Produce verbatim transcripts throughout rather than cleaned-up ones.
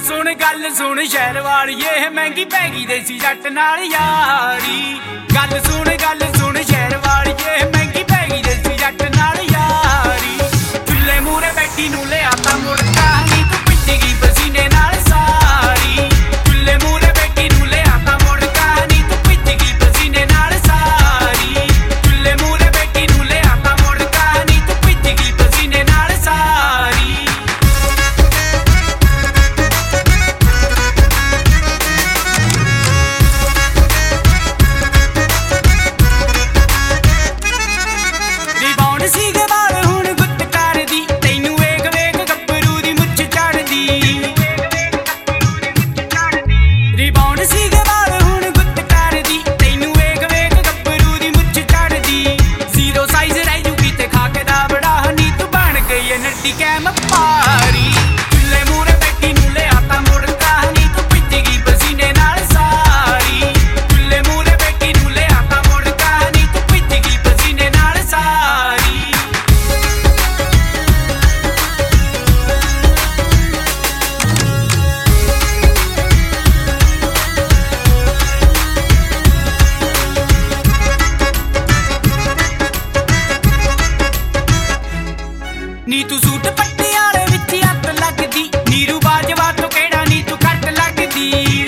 सुन गल सुन शहर वालिए महंगी पैगी देसी जट नाल यारी। गल सुन गल सुन शहर वालिए महंगी पैगी देसी जट नाल यारी। चुल्ले मूहरे बैठी नूं लिया तां मुड़का नी तू पिटगी पसीने नाल सारी। चुल्ले मूहरे बैठी नूं लिया तां मुड़का नी तू पिटगी पसीने नाल सारी। चुल्ले मूहरे बैठी नूं लिया तां मुड़का नी तू पिटगी पसीने नाल सारी। कैम पारी चुल्ले मूहरे बैठी नूं लिया तां मुड़का नी तू पिटगी पसीने नाल सारी। चुल्ले मूहरे बैठी नूं लिया तां मुड़का नी तू पिटगी पसीने नाल सारी। नी तू सूट पट्टी आले विच हत्थ लगदी नीरू बाजवा तो केड़ा नी तू घट लगदी।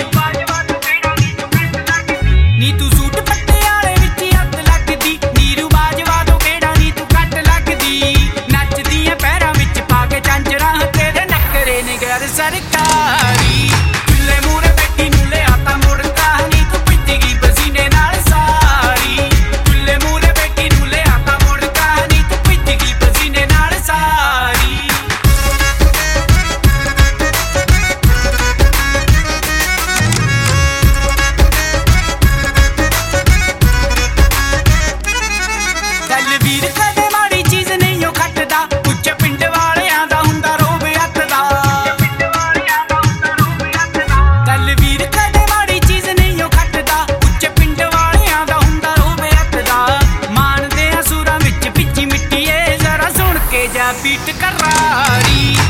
नी तू सूट पट्टी आले विच हत्थ लगदी नीरू बाजवा तो केड़ा नी तू घट लगदी। नचदी ऐ पैरां विच पा के झांजरां तेरे नखरे ने गैर सरकारी। चुल्ले मूहरे बैठी नूं लिया तां मुड़का नी तू पिटगी पसीने नाल सारी। चुल्ले मूहरे बैठी नूं लिया तां मुड़का नी तू पिटगी पसीने नाल सारी। ਚੱਲ ਵੀਰ ਕਦੇ ਮਾੜੀ ਚੀਜ਼ ਨਹੀਂ ਉਹ ਖੱਟਦਾ ਉੱਚੇ ਪਿੰਡ ਵਾਲਿਆਂ ਦਾ ਹੁੰਦਾ ਰੋਬ ਹੱਥ ਦਾ। ਚੱਲ ਵੀਰ ਕਦੇ ਮਾੜੀ ਚੀਜ਼ ਨਹੀਂ ਉਹ ਖੱਟਦਾ ਉੱਚੇ ਪਿੰਡ ਵਾਲਿਆਂ ਦਾ ਹੁੰਦਾ ਰੋਬ ਹੱਥ ਦਾ। ਮਾਣਦੇ ਆ ਸੁਰਾਂ ਵਿੱਚ ਭਿੱਜੀ ਮਿੱਟੀ ਏ ਜ਼ਰਾ ਸੁਣ ਕੇ ਜਾ ਬੀਟ ਕਰਾਰੀ।